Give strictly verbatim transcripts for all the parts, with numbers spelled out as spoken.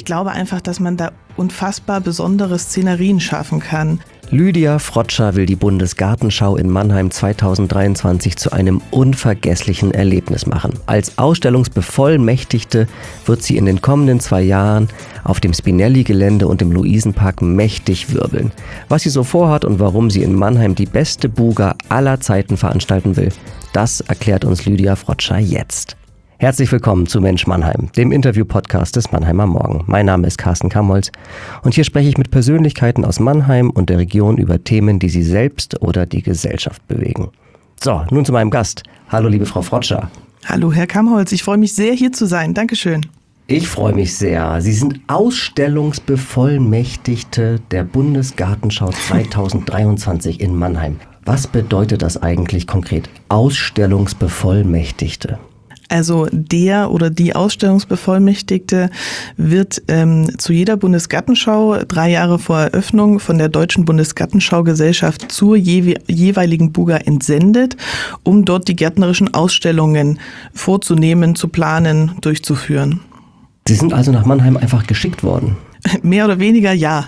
Ich glaube einfach, dass man da unfassbar besondere Szenerien schaffen kann. Lydia Frotscher will die Bundesgartenschau in Mannheim zweitausenddreiundzwanzig zu einem unvergesslichen Erlebnis machen. Als Ausstellungsbevollmächtigte wird sie in den kommenden zwei Jahren auf dem Spinelli-Gelände und im Luisenpark mächtig wirbeln. Was sie so vorhat und warum sie in Mannheim die beste Buga aller Zeiten veranstalten will, das erklärt uns Lydia Frotscher jetzt. Herzlich willkommen zu Mensch Mannheim, dem Interview-Podcast des Mannheimer Morgen. Mein Name ist Carsten Kamholz und hier spreche ich mit Persönlichkeiten aus Mannheim und der Region über Themen, die sie selbst oder die Gesellschaft bewegen. So, nun zu meinem Gast. Hallo, liebe Frau Frotscher. Hallo, Herr Kamholz. Ich freue mich sehr, hier zu sein. Dankeschön. Ich freue mich sehr. Sie sind Ausstellungsbevollmächtigte der Bundesgartenschau zweitausenddreiundzwanzig in Mannheim. Was bedeutet das eigentlich konkret? Ausstellungsbevollmächtigte. Also der oder die Ausstellungsbevollmächtigte wird ähm, zu jeder Bundesgartenschau drei Jahre vor Eröffnung von der Deutschen Bundesgartenschaugesellschaft zur je- jeweiligen Buga entsendet, um dort die gärtnerischen Ausstellungen vorzunehmen, zu planen, durchzuführen. Sie sind also nach Mannheim einfach geschickt worden? Mehr oder weniger ja.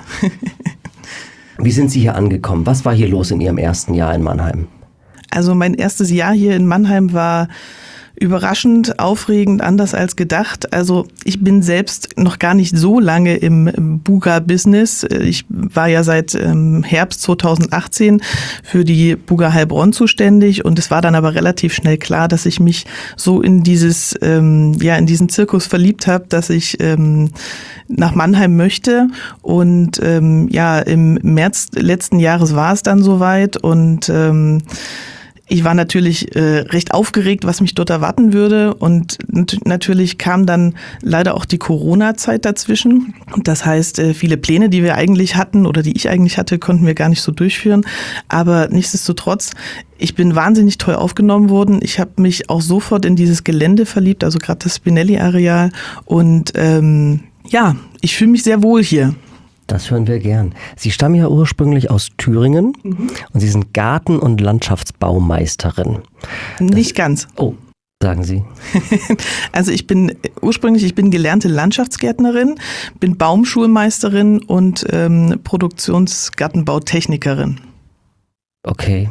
Wie sind Sie hier angekommen? Was war hier los in Ihrem ersten Jahr in Mannheim? Also mein erstes Jahr hier in Mannheim war überraschend, aufregend, anders als gedacht. Also ich bin selbst noch gar nicht so lange im Buga-Business. Ich war ja seit Herbst zweitausendachtzehn für die Buga Heilbronn zuständig und es war dann aber relativ schnell klar, dass ich mich so in dieses, ja, in diesen Zirkus verliebt habe, dass ich nach Mannheim möchte. Und ja, im März letzten Jahres war es dann soweit und ich war natürlich äh, recht aufgeregt, was mich dort erwarten würde und nat- natürlich kam dann leider auch die Corona-Zeit dazwischen. Das heißt, äh, viele Pläne, die wir eigentlich hatten oder die ich eigentlich hatte, konnten wir gar nicht so durchführen. Aber nichtsdestotrotz, ich bin wahnsinnig toll aufgenommen worden. Ich habe mich auch sofort in dieses Gelände verliebt, also gerade das Spinelli-Areal und ähm, ja, ich fühle mich sehr wohl hier. Das hören wir gern. Sie stammen ja ursprünglich aus Thüringen mhm. und Sie sind Garten- und Landschaftsbaumeisterin. Nicht das, ganz. Oh, sagen Sie. Also ich bin ursprünglich, ich bin gelernte Landschaftsgärtnerin, bin Baumschulmeisterin und ähm, Produktionsgartenbautechnikerin. Okay.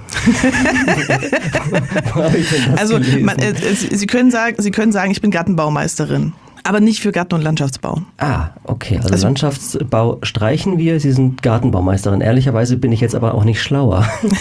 Also man, äh, Sie können sagen, Sie können sagen, ich bin Gartenbaumeisterin. Aber nicht für Garten- und Landschaftsbau. Ah, okay. Also, also Landschaftsbau streichen wir. Sie sind Gartenbaumeisterin. Ehrlicherweise bin ich jetzt aber auch nicht schlauer.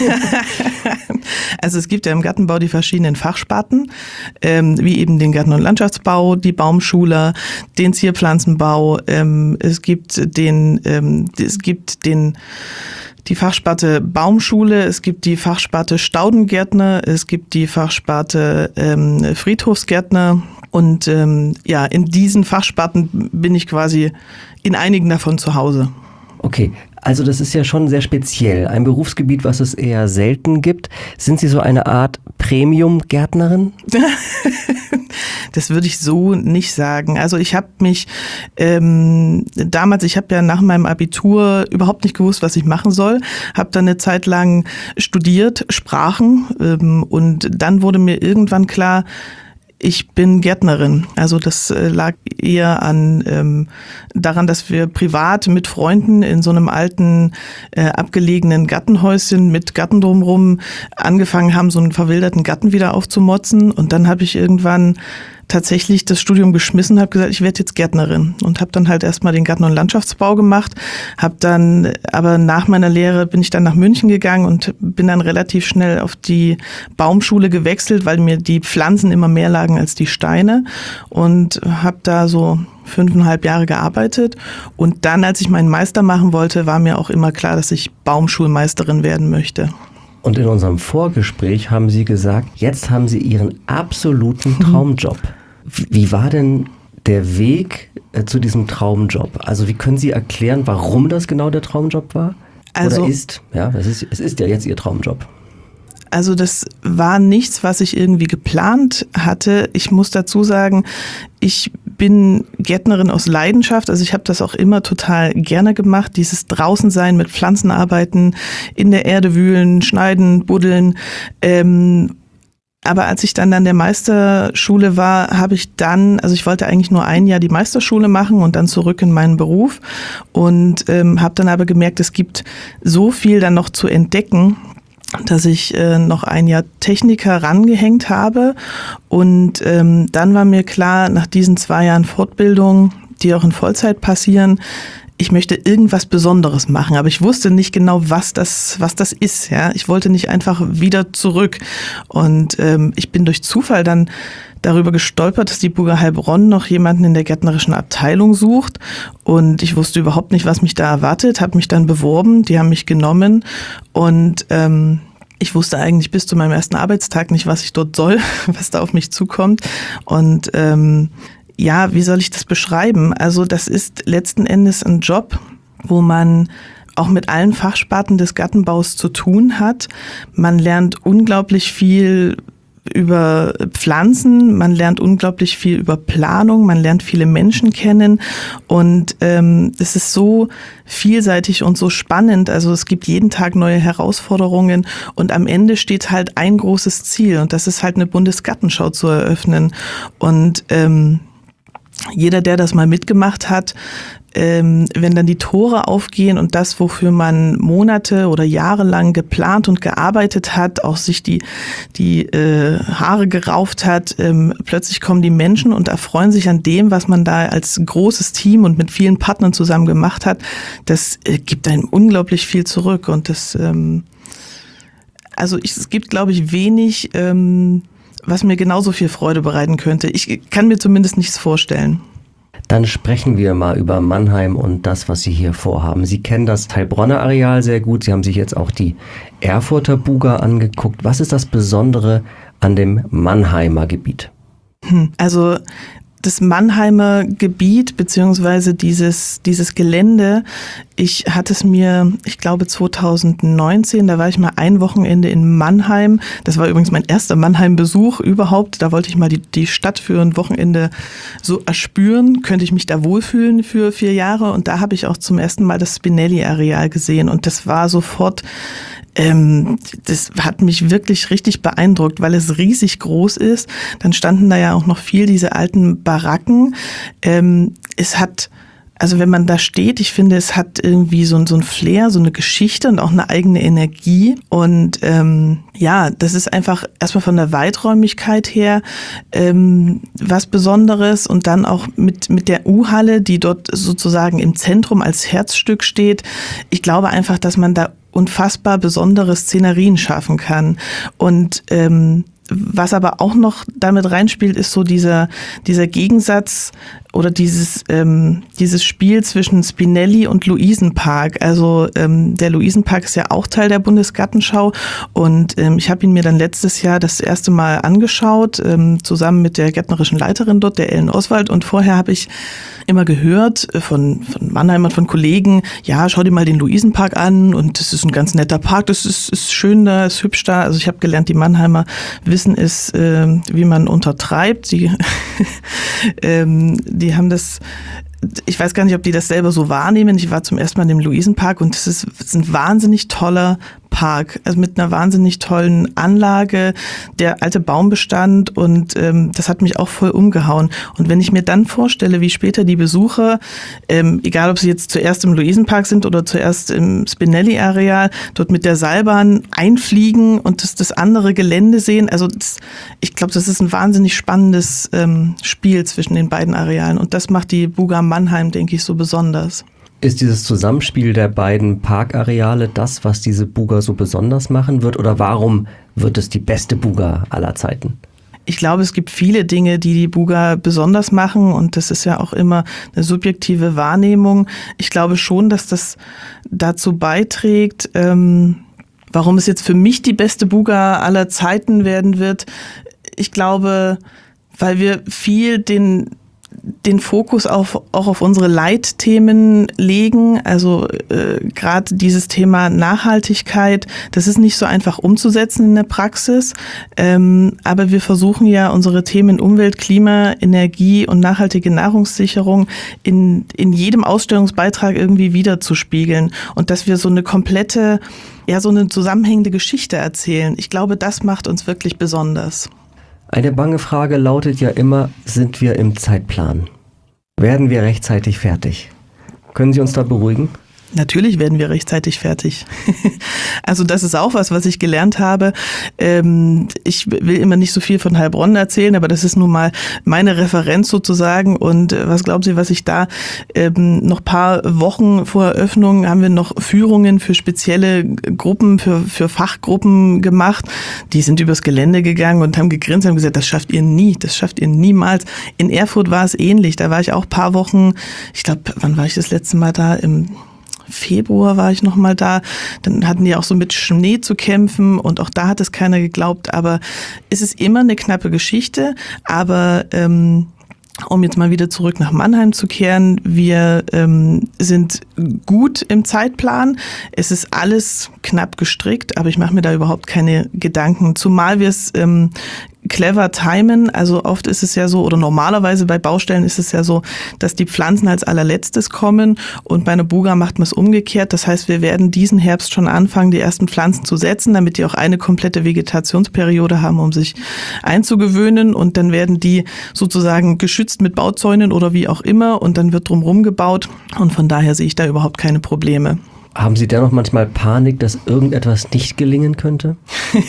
Also es gibt ja im Gartenbau die verschiedenen Fachsparten, ähm, wie eben den Garten- und Landschaftsbau, die Baumschule, den Zierpflanzenbau. Ähm, es gibt den, ähm, es gibt den die Fachsparte Baumschule, es gibt die Fachsparte Staudengärtner, es gibt die Fachsparte ähm, Friedhofsgärtner und ähm, ja, in diesen Fachsparten bin ich quasi in einigen davon zu Hause. Okay, also das ist ja schon sehr speziell, ein Berufsgebiet, was es eher selten gibt. Sind Sie so eine Art Premium-Gärtnerin? Das würde ich so nicht sagen. Also ich habe mich ähm, damals, ich habe ja nach meinem Abitur überhaupt nicht gewusst, was ich machen soll, habe dann eine Zeit lang studiert, Sprachen ähm, und dann wurde mir irgendwann klar, ich bin Gärtnerin. Also das äh, lag eher an ähm, daran, dass wir privat mit Freunden in so einem alten, äh, abgelegenen Gartenhäuschen mit Garten drumherum angefangen haben, so einen verwilderten Garten wieder aufzumotzen. Und dann habe ich irgendwann tatsächlich das Studium geschmissen, habe gesagt, ich werde jetzt Gärtnerin und habe dann halt erstmal den Garten- und Landschaftsbau gemacht, habe dann, aber nach meiner Lehre bin ich dann nach München gegangen und bin dann relativ schnell auf die Baumschule gewechselt, weil mir die Pflanzen immer mehr lagen als die Steine und habe da so fünfeinhalb Jahre gearbeitet und dann, als ich meinen Meister machen wollte, war mir auch immer klar, dass ich Baumschulmeisterin werden möchte. Und in unserem Vorgespräch haben Sie gesagt, jetzt haben Sie Ihren absoluten Traumjob. Wie war denn der Weg äh, zu diesem Traumjob? Also wie können Sie erklären, warum das genau der Traumjob war? Also, Oder ist? Ja, es ist, es ist ja jetzt Ihr Traumjob. Also das war nichts, was ich irgendwie geplant hatte. Ich muss dazu sagen, ich bin Gärtnerin aus Leidenschaft. Also ich habe das auch immer total gerne gemacht. Dieses Draußensein mit Pflanzen arbeiten, in der Erde wühlen, schneiden, buddeln. Ähm, Aber als ich dann an der Meisterschule war, habe ich dann, also ich wollte eigentlich nur ein Jahr die Meisterschule machen und dann zurück in meinen Beruf und ähm, habe dann aber gemerkt, es gibt so viel dann noch zu entdecken, dass ich äh, noch ein Jahr Techniker rangehängt habe. Und ähm, dann war mir klar, nach diesen zwei Jahren Fortbildung, die auch in Vollzeit passieren, ich möchte irgendwas Besonderes machen, aber ich wusste nicht genau, was das, was das ist. Ja, ich wollte nicht einfach wieder zurück. Und ähm, ich bin durch Zufall dann darüber gestolpert, dass die Burger Heilbronn noch jemanden in der gärtnerischen Abteilung sucht. Und ich wusste überhaupt nicht, was mich da erwartet, habe mich dann beworben, die haben mich genommen und ähm, ich wusste eigentlich bis zu meinem ersten Arbeitstag nicht, was ich dort soll, was da auf mich zukommt. Und ähm, ja, wie soll ich das beschreiben? Also das ist letzten Endes ein Job, wo man auch mit allen Fachsparten des Gartenbaus zu tun hat. Man lernt unglaublich viel über Pflanzen, man lernt unglaublich viel über Planung, man lernt viele Menschen kennen und ähm, es ist so vielseitig und so spannend. Also es gibt jeden Tag neue Herausforderungen und am Ende steht halt ein großes Ziel und das ist halt eine Bundesgartenschau zu eröffnen. Und ähm, jeder, der das mal mitgemacht hat, ähm, wenn dann die Tore aufgehen und das, wofür man Monate oder Jahre lang geplant und gearbeitet hat, auch sich die, die äh, Haare gerauft hat, ähm, plötzlich kommen die Menschen und erfreuen sich an dem, was man da als großes Team und mit vielen Partnern zusammen gemacht hat. Das äh, gibt einem unglaublich viel zurück und das, ähm, also ich, es gibt, glaube ich, wenig, ähm, was mir genauso viel Freude bereiten könnte. Ich kann mir zumindest nichts vorstellen. Dann sprechen wir mal über Mannheim und das, was Sie hier vorhaben. Sie kennen das Heilbronner Areal sehr gut. Sie haben sich jetzt auch die Erfurter Buga angeguckt. Was ist das Besondere an dem Mannheimer Gebiet? Also das Mannheimer Gebiet beziehungsweise dieses, dieses Gelände, ich hatte es mir, ich glaube zweitausendneunzehn, da war ich mal ein Wochenende in Mannheim. Das war übrigens mein erster Mannheim-Besuch überhaupt. Da wollte ich mal die, die Stadt für ein Wochenende so erspüren. Könnte ich mich da wohlfühlen für vier Jahre? Und da habe ich auch zum ersten Mal das Spinelli-Areal gesehen. Und das war sofort... Ähm, das hat mich wirklich richtig beeindruckt, weil es riesig groß ist. Dann standen da ja auch noch viel diese alten Baracken. Ähm, es hat, also wenn man da steht, ich finde, es hat irgendwie so, so ein Flair, so eine Geschichte und auch eine eigene Energie. Und ähm, ja, das ist einfach erstmal von der Weiträumigkeit her ähm, was Besonderes und dann auch mit, mit der U-Halle, die dort sozusagen im Zentrum als Herzstück steht. Ich glaube einfach, dass man da unfassbar besondere Szenerien schaffen kann. Und ähm, was aber auch noch damit reinspielt, ist so dieser dieser Gegensatz oder dieses ähm, dieses Spiel zwischen Spinelli und Luisenpark. Also ähm, der Luisenpark ist ja auch Teil der Bundesgartenschau und ähm, ich habe ihn mir dann letztes Jahr das erste Mal angeschaut, ähm, zusammen mit der gärtnerischen Leiterin dort, der Ellen Oswald. Und vorher habe ich immer gehört von, von Mannheim und von Kollegen, ja, schau dir mal den Luisenpark an und das ist ein ganz netter Park, das ist, ist schön da, ist hübsch da. Also ich habe gelernt, die Mannheimer wissen es, äh, wie man untertreibt. Die, ähm, die haben das, ich weiß gar nicht, ob die das selber so wahrnehmen. Ich war zum ersten Mal in dem Luisenpark und das ist, das ist ein wahnsinnig toller Park, also mit einer wahnsinnig tollen Anlage, der alte Baumbestand und ähm, das hat mich auch voll umgehauen. Und wenn ich mir dann vorstelle, wie später die Besucher, ähm, egal ob sie jetzt zuerst im Luisenpark sind oder zuerst im Spinelli-Areal, dort mit der Seilbahn einfliegen und das, das andere Gelände sehen, also das, ich glaube, das ist ein wahnsinnig spannendes ähm, Spiel zwischen den beiden Arealen und das macht die Buga Mannheim, denke ich, so besonders. Ist dieses Zusammenspiel der beiden Parkareale das, was diese Buga so besonders machen wird? Oder warum wird es die beste Buga aller Zeiten? Ich glaube, es gibt viele Dinge, die die Buga besonders machen und das ist ja auch immer eine subjektive Wahrnehmung. Ich glaube schon, dass das dazu beiträgt, ähm, warum es jetzt für mich die beste Buga aller Zeiten werden wird. Ich glaube, weil wir viel den den Fokus auf, auch auf unsere Leitthemen legen. Also äh, gerade dieses Thema Nachhaltigkeit, das ist nicht so einfach umzusetzen in der Praxis. Ähm, aber wir versuchen ja unsere Themen Umwelt, Klima, Energie und nachhaltige Nahrungssicherung in, in jedem Ausstellungsbeitrag irgendwie wiederzuspiegeln. Und dass wir so eine komplette, ja, so eine zusammenhängende Geschichte erzählen. Ich glaube, das macht uns wirklich besonders. Eine bange Frage lautet ja immer, sind wir im Zeitplan? Werden wir rechtzeitig fertig? Können Sie uns da beruhigen? Natürlich werden wir rechtzeitig fertig. Also das ist auch was, was ich gelernt habe. Ich will immer nicht so viel von Heilbronn erzählen, aber das ist nun mal meine Referenz sozusagen. Und was glauben Sie, was ich da noch paar Wochen vor Eröffnung haben wir noch Führungen für spezielle Gruppen, für, für Fachgruppen gemacht. Die sind übers Gelände gegangen und haben gegrinst und haben gesagt, das schafft ihr nie, das schafft ihr niemals. In Erfurt war es ähnlich. Da war ich auch paar Wochen, ich glaube, wann war ich das letzte Mal da? Im Februar war ich noch mal da, dann hatten die auch so mit Schnee zu kämpfen und auch da hat es keiner geglaubt, aber es ist immer eine knappe Geschichte, aber ähm, um jetzt mal wieder zurück nach Mannheim zu kehren, wir ähm, sind gut im Zeitplan, es ist alles knapp gestrickt, aber ich mache mir da überhaupt keine Gedanken, zumal wir es ähm, clever timen, also oft ist es ja so, oder normalerweise bei Baustellen ist es ja so, dass die Pflanzen als allerletztes kommen und bei einer Buga macht man es umgekehrt, das heißt, wir werden diesen Herbst schon anfangen, die ersten Pflanzen zu setzen, damit die auch eine komplette Vegetationsperiode haben, um sich einzugewöhnen und dann werden die sozusagen geschützt mit Bauzäunen oder wie auch immer und dann wird drumherum gebaut und von daher sehe ich da überhaupt keine Probleme. Haben Sie dennoch manchmal Panik, dass irgendetwas nicht gelingen könnte?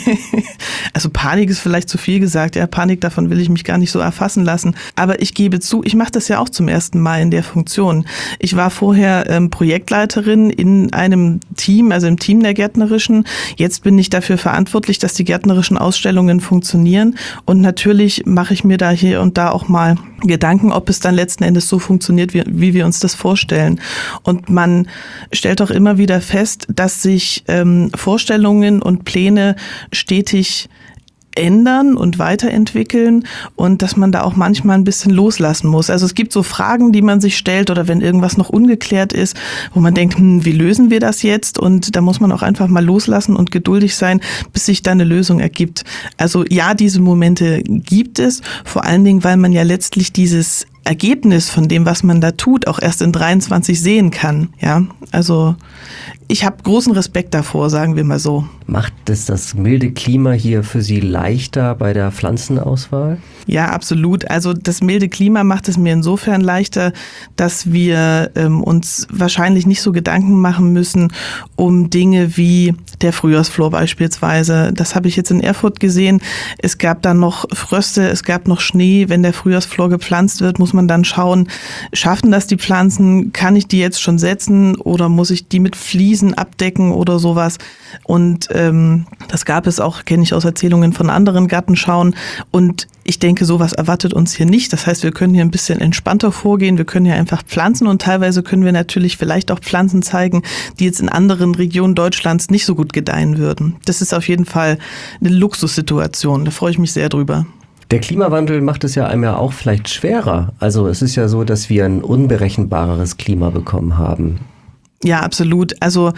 Also Panik ist vielleicht zu viel gesagt. Ja, Panik, davon will ich mich gar nicht so erfassen lassen. Aber ich gebe zu, ich mache das ja auch zum ersten Mal in der Funktion. Ich war vorher ähm, Projektleiterin in einem Team, also im Team der Gärtnerischen. Jetzt bin ich dafür verantwortlich, dass die gärtnerischen Ausstellungen funktionieren. Und natürlich mache ich mir da hier und da auch mal Gedanken, ob es dann letzten Endes so funktioniert, wie, wie wir uns das vorstellen. Und man stellt auch immer wieder fest, dass sich ähm, Vorstellungen und Pläne stetig ändern und weiterentwickeln und dass man da auch manchmal ein bisschen loslassen muss. Also es gibt so Fragen, die man sich stellt oder wenn irgendwas noch ungeklärt ist, wo man denkt, hm, wie lösen wir das jetzt? Und da muss man auch einfach mal loslassen und geduldig sein, bis sich da eine Lösung ergibt. Also ja, diese Momente gibt es, vor allen Dingen, weil man ja letztlich dieses Ergebnis von dem, was man da tut, auch erst in dreiundzwanzig sehen kann. Ja, also ich habe großen Respekt davor, sagen wir mal so. Macht es das milde Klima hier für Sie leichter bei der Pflanzenauswahl? Ja, absolut. Also das milde Klima macht es mir insofern leichter, dass wir ähm, uns wahrscheinlich nicht so Gedanken machen müssen um Dinge wie der Frühjahrsflor beispielsweise. Das habe ich jetzt in Erfurt gesehen. Es gab dann noch Fröste, es gab noch Schnee. Wenn der Frühjahrsflor gepflanzt wird, muss man dann schauen, schaffen das die Pflanzen? Kann ich die jetzt schon setzen oder muss ich die mit Fliesen abdecken oder sowas? Und ähm, das gab es auch, kenne ich aus Erzählungen von anderen Gartenschauen. Und ich denke, sowas erwartet uns hier nicht. Das heißt, wir können hier ein bisschen entspannter vorgehen. Wir können hier einfach pflanzen und teilweise können wir natürlich vielleicht auch Pflanzen zeigen, die jetzt in anderen Regionen Deutschlands nicht so gut gedeihen würden. Das ist auf jeden Fall eine Luxussituation. Da freue ich mich sehr drüber. Der Klimawandel macht es ja einem ja auch vielleicht schwerer. Also es ist ja so, dass wir ein unberechenbareres Klima bekommen haben. Ja, absolut. Also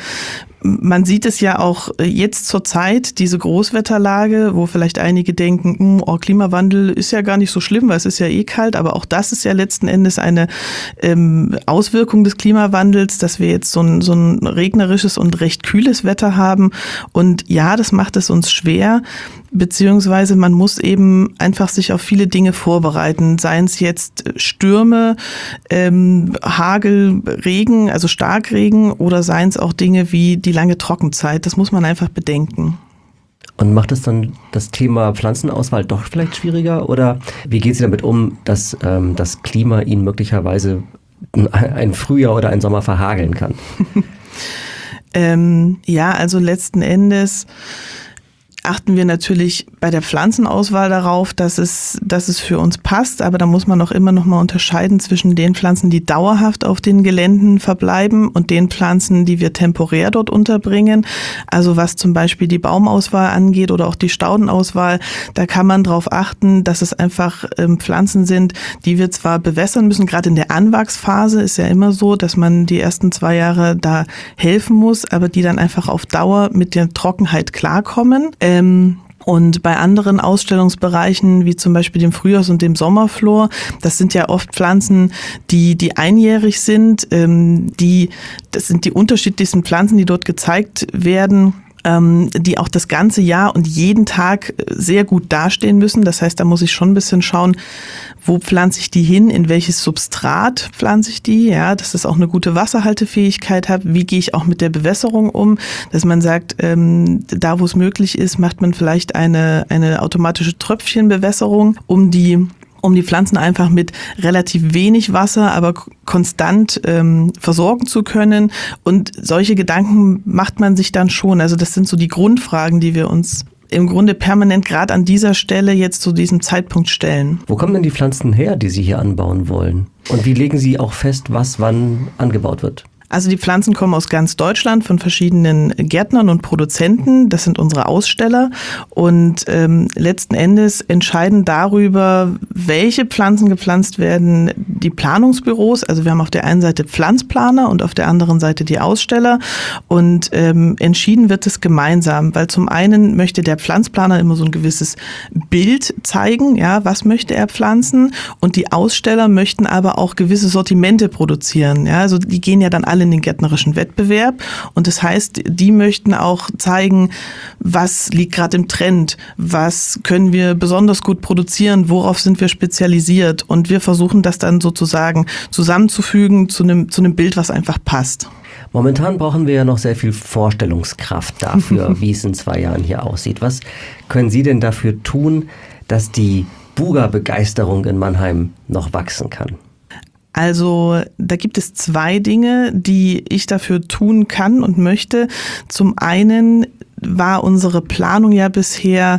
man sieht es ja auch jetzt zur Zeit, diese Großwetterlage, wo vielleicht einige denken, oh, Klimawandel ist ja gar nicht so schlimm, weil es ist ja eh kalt, aber auch das ist ja letzten Endes eine ähm, Auswirkung des Klimawandels, dass wir jetzt so ein, so ein regnerisches und recht kühles Wetter haben. Und ja, das macht es uns schwer, beziehungsweise man muss eben einfach sich auf viele Dinge vorbereiten, seien es jetzt Stürme, ähm, Hagel, Regen, also Starkregen oder seien es auch Dinge wie die lange Trockenzeit. Das muss man einfach bedenken. Und macht es dann das Thema Pflanzenauswahl doch vielleicht schwieriger? Oder wie geht Sie damit um, dass ähm, das Klima Ihnen möglicherweise ein Frühjahr oder ein Sommer verhageln kann? ähm, ja, also letzten Endes achten wir natürlich bei der Pflanzenauswahl darauf, dass es, dass es für uns passt. Aber da muss man auch immer noch mal unterscheiden zwischen den Pflanzen, die dauerhaft auf den Geländen verbleiben und den Pflanzen, die wir temporär dort unterbringen. Also was zum Beispiel die Baumauswahl angeht oder auch die Staudenauswahl, da kann man darauf achten, dass es einfach ähm, Pflanzen sind, die wir zwar bewässern müssen. Gerade in der Anwachsphase ist ja immer so, dass man die ersten zwei Jahre da helfen muss, aber die dann einfach auf Dauer mit der Trockenheit klarkommen. Ähm, Und bei anderen Ausstellungsbereichen, wie zum Beispiel dem Frühjahrs- und dem Sommerflor, das sind ja oft Pflanzen, die, die einjährig sind, ähm, die, das sind die unterschiedlichsten Pflanzen, die dort gezeigt werden, ähm, die auch das ganze Jahr und jeden Tag sehr gut dastehen müssen. Das heißt, da muss ich schon ein bisschen schauen, wo pflanze ich die hin, in welches Substrat pflanze ich die, ja, dass das auch eine gute Wasserhaltefähigkeit hat. Wie gehe ich auch mit der Bewässerung um, dass man sagt, ähm, da wo es möglich ist, macht man vielleicht eine, eine automatische Tröpfchenbewässerung, um die um die Pflanzen einfach mit relativ wenig Wasser, aber konstant ähm, versorgen zu können. Und solche Gedanken macht man sich dann schon. Also das sind so die Grundfragen, die wir uns im Grunde permanent gerade an dieser Stelle jetzt zu diesem Zeitpunkt stellen. Wo kommen denn die Pflanzen her, die Sie hier anbauen wollen? Und wie legen Sie auch fest, was wann angebaut wird? Also die Pflanzen kommen aus ganz Deutschland von verschiedenen Gärtnern und Produzenten. Das sind unsere Aussteller. Und ähm, letzten Endes entscheiden darüber, welche Pflanzen gepflanzt werden, die Planungsbüros. Also wir haben auf der einen Seite Pflanzplaner und auf der anderen Seite die Aussteller. Und ähm, entschieden wird es gemeinsam, weil zum einen möchte der Pflanzplaner immer so ein gewisses Bild zeigen, ja, was möchte er pflanzen. Und die Aussteller möchten aber auch gewisse Sortimente produzieren. Ja, also die gehen ja dann alle in den gärtnerischen Wettbewerb und das heißt, die möchten auch zeigen, was liegt gerade im Trend, was können wir besonders gut produzieren, worauf sind wir spezialisiert und wir versuchen das dann sozusagen zusammenzufügen zu einem, zu einem Bild, was einfach passt. Momentan brauchen wir ja noch sehr viel Vorstellungskraft dafür, wie es in zwei Jahren hier aussieht. Was können Sie denn dafür tun, dass die Buga-Begeisterung in Mannheim noch wachsen kann? Also da gibt es zwei Dinge, die ich dafür tun kann und möchte. Zum einen war unsere Planung ja bisher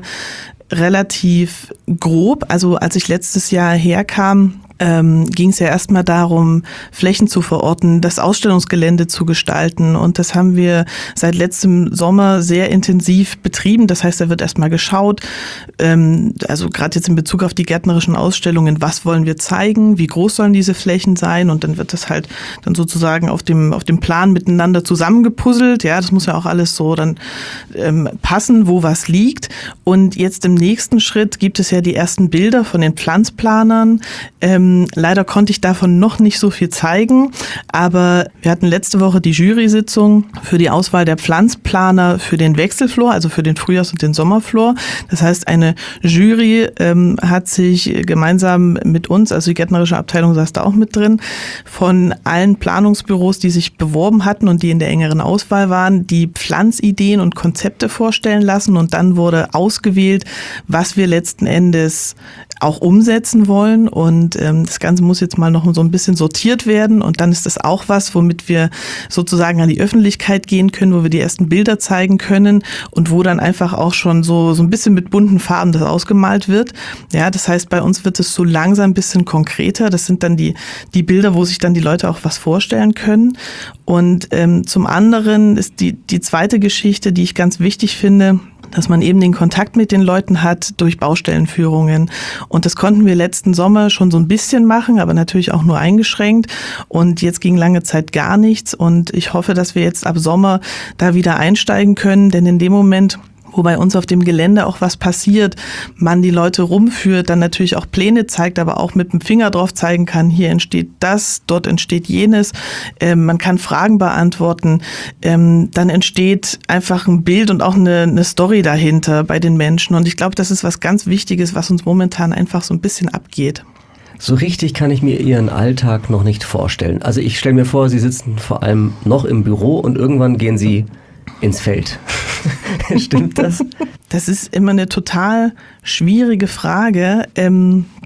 relativ grob. Also als ich letztes Jahr herkam, ähm, ging es ja erstmal darum, Flächen zu verorten, das Ausstellungsgelände zu gestalten. Und das haben wir seit letztem Sommer sehr intensiv betrieben. Das heißt, da wird erstmal geschaut, ähm, also gerade jetzt in Bezug auf die gärtnerischen Ausstellungen, was wollen wir zeigen, wie groß sollen diese Flächen sein? Und dann wird das halt dann sozusagen auf dem, auf dem Plan miteinander zusammengepuzzelt. Ja, das muss ja auch alles so dann ähm, passen, wo was liegt. Und jetzt im nächsten Schritt gibt es ja die ersten Bilder von den Pflanzplanern. Ähm, leider konnte ich davon noch nicht so viel zeigen, aber wir hatten letzte Woche die Jury-Sitzung für die Auswahl der Pflanzplaner für den Wechselflor, also für den Frühjahrs- und den Sommerflor. Das heißt, eine Jury ähm, hat sich gemeinsam mit uns, also die gärtnerische Abteilung saß da auch mit drin, von allen Planungsbüros, die sich beworben hatten und die in der engeren Auswahl waren, die Pflanzideen und Konzepte vorstellen lassen und dann wurde ausgewählt, was wir letzten Endes auch umsetzen wollen und ähm, das Ganze muss jetzt mal noch so ein bisschen sortiert werden und dann ist das auch was, womit wir sozusagen an die Öffentlichkeit gehen können, wo wir die ersten Bilder zeigen können und wo dann einfach auch schon so so ein bisschen mit bunten Farben das ausgemalt wird. Ja, das heißt, bei uns wird es so langsam ein bisschen konkreter. Das sind dann die die Bilder, wo sich dann die Leute auch was vorstellen können. Und ähm, zum anderen ist die die zweite Geschichte, die ich ganz wichtig finde, dass man eben den Kontakt mit den Leuten hat durch Baustellenführungen. Und das konnten wir letzten Sommer schon so ein bisschen machen, aber natürlich auch nur eingeschränkt. Und jetzt ging lange Zeit gar nichts. Und ich hoffe, dass wir jetzt ab Sommer da wieder einsteigen können, denn in dem Moment, wo bei uns auf dem Gelände auch was passiert, man die Leute rumführt, dann natürlich auch Pläne zeigt, aber auch mit dem Finger drauf zeigen kann, hier entsteht das, dort entsteht jenes, ähm, man kann Fragen beantworten, ähm, dann entsteht einfach ein Bild und auch eine, eine Story dahinter bei den Menschen und ich glaube, das ist was ganz Wichtiges, was uns momentan einfach so ein bisschen abgeht. So richtig kann ich mir Ihren Alltag noch nicht vorstellen. Also ich stelle mir vor, Sie sitzen vor allem noch im Büro und irgendwann gehen Sie ins Feld. Stimmt das? Das ist immer eine total schwierige Frage. Ähm,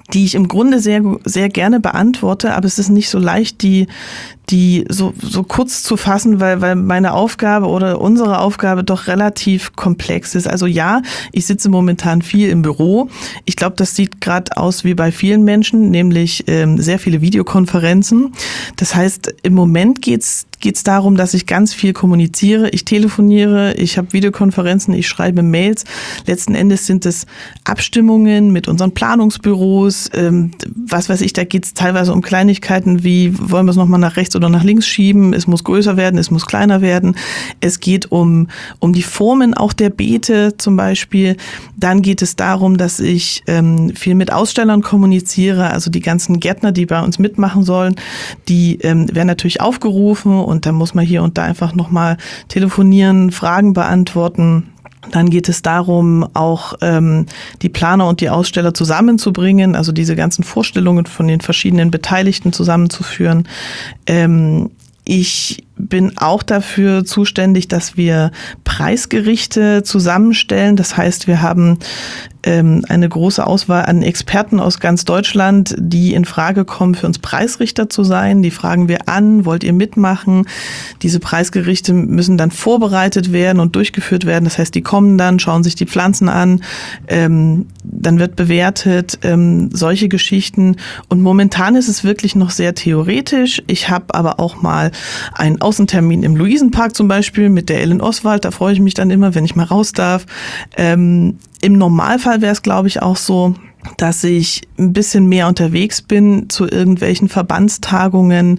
die ich im Grunde sehr, sehr gerne beantworte, aber es ist nicht so leicht, die, die so, so kurz zu fassen, weil, weil meine Aufgabe oder unsere Aufgabe doch relativ komplex ist. Also ja, ich sitze momentan viel im Büro. Ich glaube, das sieht gerade aus wie bei vielen Menschen, nämlich ähm, sehr viele Videokonferenzen. Das heißt, im Moment geht's geht es darum, dass ich ganz viel kommuniziere. Ich telefoniere, ich habe Videokonferenzen, ich schreibe Mails. Letzten Endes sind es Abstimmungen mit unseren Planungsbüros. Ähm, was weiß ich, da geht es teilweise um Kleinigkeiten wie, wollen wir es nochmal nach rechts oder nach links schieben? Es muss größer werden, es muss kleiner werden. Es geht um, um die Formen auch der Beete zum Beispiel. Dann geht es darum, dass ich ähm, viel mit Ausstellern kommuniziere. Also die ganzen Gärtner, die bei uns mitmachen sollen, die ähm, werden natürlich aufgerufen. Und dann muss man hier und da einfach nochmal telefonieren, Fragen beantworten. Dann geht es darum, auch ähm, die Planer und die Aussteller zusammenzubringen, also diese ganzen Vorstellungen von den verschiedenen Beteiligten zusammenzuführen. Ähm, ich bin auch dafür zuständig, dass wir Preisgerichte zusammenstellen. Das heißt, wir haben ähm, eine große Auswahl an Experten aus ganz Deutschland, die in Frage kommen, für uns Preisrichter zu sein. Die fragen wir an, wollt ihr mitmachen? Diese Preisgerichte müssen dann vorbereitet werden und durchgeführt werden. Das heißt, die kommen dann, schauen sich die Pflanzen an, ähm, dann wird bewertet, ähm, solche Geschichten. Und momentan ist es wirklich noch sehr theoretisch. Ich habe aber auch mal einen Außentermin im Luisenpark zum Beispiel mit der Ellen Oswald. Da freue ich mich dann immer, wenn ich mal raus darf. Ähm, im Normalfall wäre es, glaube ich, auch so, dass ich ein bisschen mehr unterwegs bin zu irgendwelchen Verbandstagungen,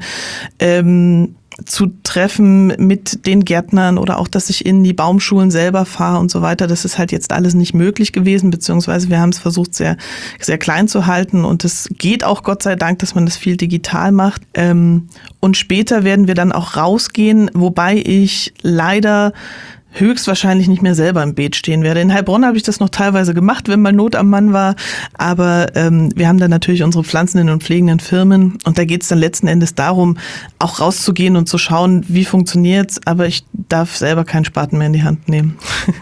ähm, zu Treffen mit den Gärtnern oder auch, dass ich in die Baumschulen selber fahre und so weiter. Das ist halt jetzt alles nicht möglich gewesen, beziehungsweise wir haben es versucht, sehr, sehr klein zu halten und es geht auch Gott sei Dank, dass man das viel digital macht. Und später werden wir dann auch rausgehen, wobei ich leider höchstwahrscheinlich nicht mehr selber im Beet stehen werde. In Heilbronn habe ich das noch teilweise gemacht, wenn mal Not am Mann war, aber ähm, wir haben dann natürlich unsere pflanzenden und pflegenden Firmen und da geht es dann letzten Endes darum, auch rauszugehen und zu schauen, wie funktioniert's, aber ich darf selber keinen Spaten mehr in die Hand nehmen.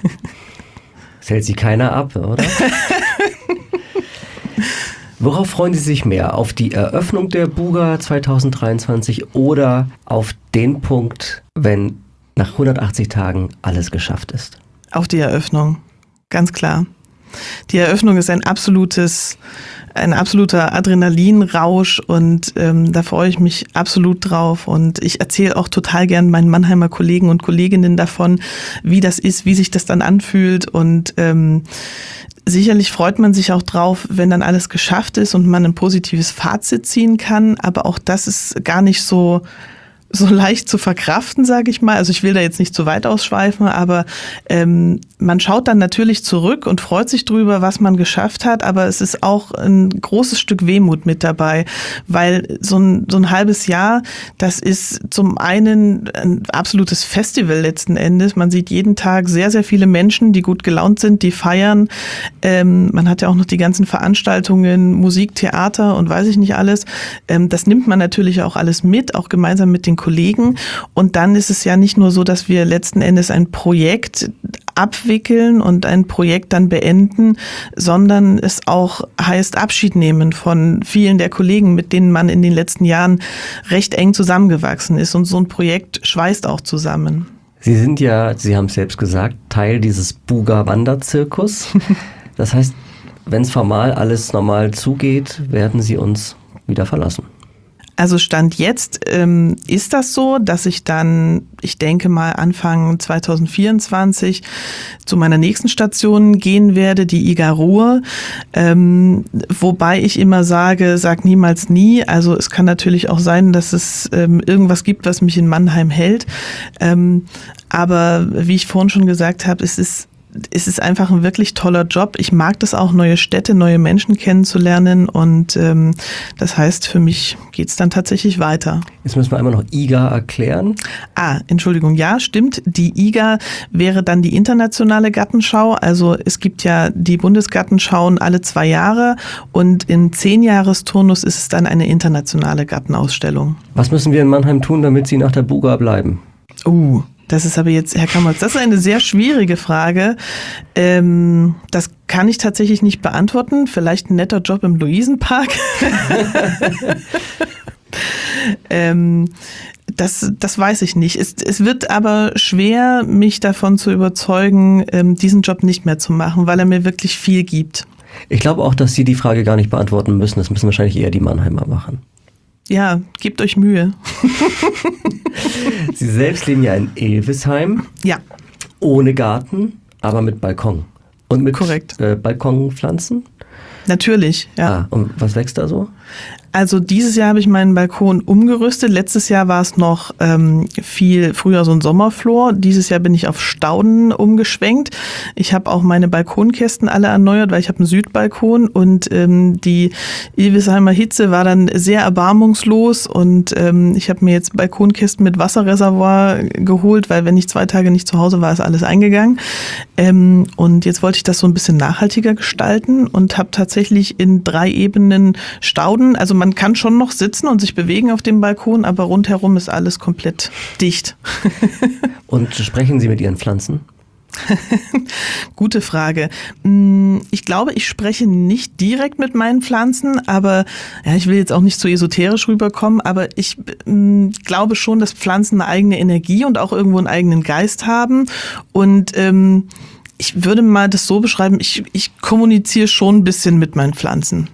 Das hält Sie keiner ab, oder? Worauf freuen Sie sich mehr? Auf die Eröffnung der Buga zwanzig dreiundzwanzig oder auf den Punkt, wenn nach hundertachtzig Tagen alles geschafft ist? Auf die Eröffnung, ganz klar. Die Eröffnung ist ein absolutes, ein absoluter Adrenalinrausch und ähm, da freue ich mich absolut drauf. Und ich erzähle auch total gern meinen Mannheimer Kollegen und Kolleginnen davon, wie das ist, wie sich das dann anfühlt. Und ähm, sicherlich freut man sich auch drauf, wenn dann alles geschafft ist und man ein positives Fazit ziehen kann. Aber auch das ist gar nicht so so leicht zu verkraften, sage ich mal. Also ich will da jetzt nicht zu weit ausschweifen, aber ähm, man schaut dann natürlich zurück und freut sich drüber, was man geschafft hat, aber es ist auch ein großes Stück Wehmut mit dabei, weil so ein, so ein halbes Jahr, das ist zum einen ein absolutes Festival letzten Endes. Man sieht jeden Tag sehr, sehr viele Menschen, die gut gelaunt sind, die feiern. Ähm, man hat ja auch noch die ganzen Veranstaltungen, Musik, Theater und weiß ich nicht alles. Ähm, das nimmt man natürlich auch alles mit, auch gemeinsam mit den Kollegen. Und dann ist es ja nicht nur so, dass wir letzten Endes ein Projekt abwickeln und ein Projekt dann beenden, sondern es auch heißt Abschied nehmen von vielen der Kollegen, mit denen man in den letzten Jahren recht eng zusammengewachsen ist. Und so ein Projekt schweißt auch zusammen. Sie sind ja, Sie haben es selbst gesagt, Teil dieses Buga-Wanderzirkus. Das heißt, wenn es formal alles normal zugeht, werden Sie uns wieder verlassen. Also Stand jetzt ähm, ist das so, dass ich dann, ich denke mal Anfang zwanzig vierundzwanzig zu meiner nächsten Station gehen werde, die I G A Ruhr. Ähm, wobei ich immer sage, sag niemals nie. Also es kann natürlich auch sein, dass es ähm, irgendwas gibt, was mich in Mannheim hält. Ähm, aber wie ich vorhin schon gesagt habe, es ist Es ist einfach ein wirklich toller Job. Ich mag das auch, neue Städte, neue Menschen kennenzulernen und ähm, das heißt, für mich geht es dann tatsächlich weiter. Jetzt müssen wir einmal noch I G A erklären. Ah, Entschuldigung, ja, stimmt. Die I G A wäre dann die internationale Gartenschau. Also es gibt ja die Bundesgartenschauen alle zwei Jahre und im Zehnjahresturnus ist es dann eine internationale Gartenausstellung. Was müssen wir in Mannheim tun, damit Sie nach der Buga bleiben? Uh, Das ist aber jetzt, Herr Kamholz, das ist eine sehr schwierige Frage. Ähm, das kann ich tatsächlich nicht beantworten. Vielleicht ein netter Job im Luisenpark. ähm, das, das weiß ich nicht. Es, es wird aber schwer, mich davon zu überzeugen, ähm, diesen Job nicht mehr zu machen, weil er mir wirklich viel gibt. Ich glaube auch, dass Sie die Frage gar nicht beantworten müssen. Das müssen wahrscheinlich eher die Mannheimer machen. Ja, gebt euch Mühe. Sie selbst leben ja in Ilvesheim. Ja. Ohne Garten, aber mit Balkon. Und mit Korrekt. Äh, Balkonpflanzen? Natürlich, ja. Ah, und was wächst da so? Also dieses Jahr habe ich meinen Balkon umgerüstet. Letztes Jahr war es noch ähm, viel früher so ein Sommerflor. Dieses Jahr bin ich auf Stauden umgeschwenkt. Ich habe auch meine Balkonkästen alle erneuert, weil ich habe einen Südbalkon und ähm, die Ilvesheimer Hitze war dann sehr erbarmungslos und ähm, ich habe mir jetzt Balkonkästen mit Wasserreservoir geholt, weil wenn ich zwei Tage nicht zu Hause war, ist alles eingegangen. Ähm, und jetzt wollte ich das so ein bisschen nachhaltiger gestalten und habe tatsächlich in drei Ebenen Stauden, also man kann schon noch sitzen und sich bewegen auf dem Balkon, aber rundherum ist alles komplett dicht. Und sprechen Sie mit Ihren Pflanzen? Gute Frage. Ich glaube, ich spreche nicht direkt mit meinen Pflanzen, aber ja, ich will jetzt auch nicht so esoterisch rüberkommen, aber ich m, glaube schon, dass Pflanzen eine eigene Energie und auch irgendwo einen eigenen Geist haben. Und ähm, ich würde mal das so beschreiben, ich, ich kommuniziere schon ein bisschen mit meinen Pflanzen.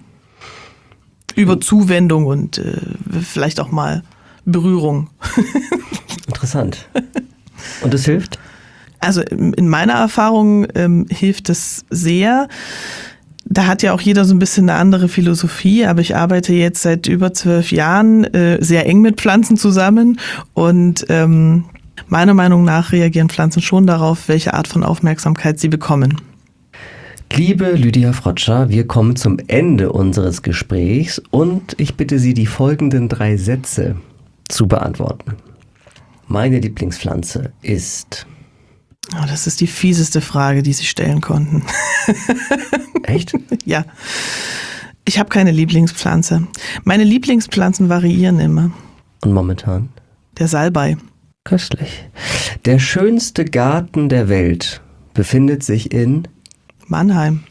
Über Zuwendung und äh, vielleicht auch mal Berührung. Interessant. Und das hilft? Also in meiner Erfahrung ähm, hilft es sehr. Da hat ja auch jeder so ein bisschen eine andere Philosophie, aber ich arbeite jetzt seit über zwölf Jahren äh, sehr eng mit Pflanzen zusammen und ähm, meiner Meinung nach reagieren Pflanzen schon darauf, welche Art von Aufmerksamkeit sie bekommen. Liebe Lydia Frotscher, wir kommen zum Ende unseres Gesprächs und ich bitte Sie, die folgenden drei Sätze zu beantworten. Meine Lieblingspflanze ist... Oh, das ist die fieseste Frage, die Sie stellen konnten. Echt? Ja. Ich habe keine Lieblingspflanze. Meine Lieblingspflanzen variieren immer. Und momentan? Der Salbei. Köstlich. Der schönste Garten der Welt befindet sich in... Mannheim.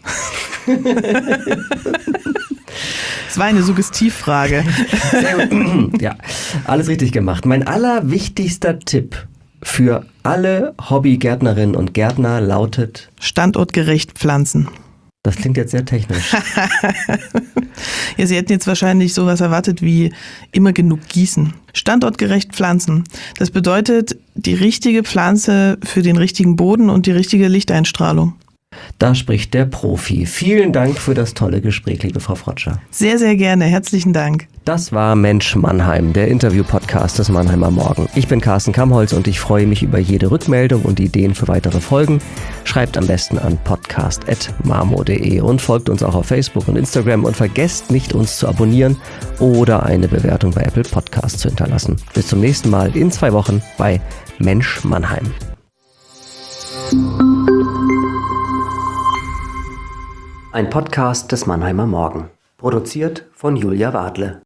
Das war eine Suggestivfrage. Sehr gut. Ja, alles richtig gemacht. Mein allerwichtigster Tipp für alle Hobbygärtnerinnen und Gärtner lautet... Standortgerecht pflanzen. Das klingt jetzt sehr technisch. Ja, Sie hätten jetzt wahrscheinlich sowas erwartet wie immer genug gießen. Standortgerecht pflanzen. Das bedeutet die richtige Pflanze für den richtigen Boden und die richtige Lichteinstrahlung. Da spricht der Profi. Vielen Dank für das tolle Gespräch, liebe Frau Frotscher. Sehr, sehr gerne. Herzlichen Dank. Das war Mensch Mannheim, der Interview-Podcast des Mannheimer Morgen. Ich bin Carsten Kamholz und ich freue mich über jede Rückmeldung und Ideen für weitere Folgen. Schreibt am besten an podcast at marmo punkt de und folgt uns auch auf Facebook und Instagram und vergesst nicht, uns zu abonnieren oder eine Bewertung bei Apple Podcasts zu hinterlassen. Bis zum nächsten Mal in zwei Wochen bei Mensch Mannheim. Ein Podcast des Mannheimer Morgen. Produziert von Julia Wadle.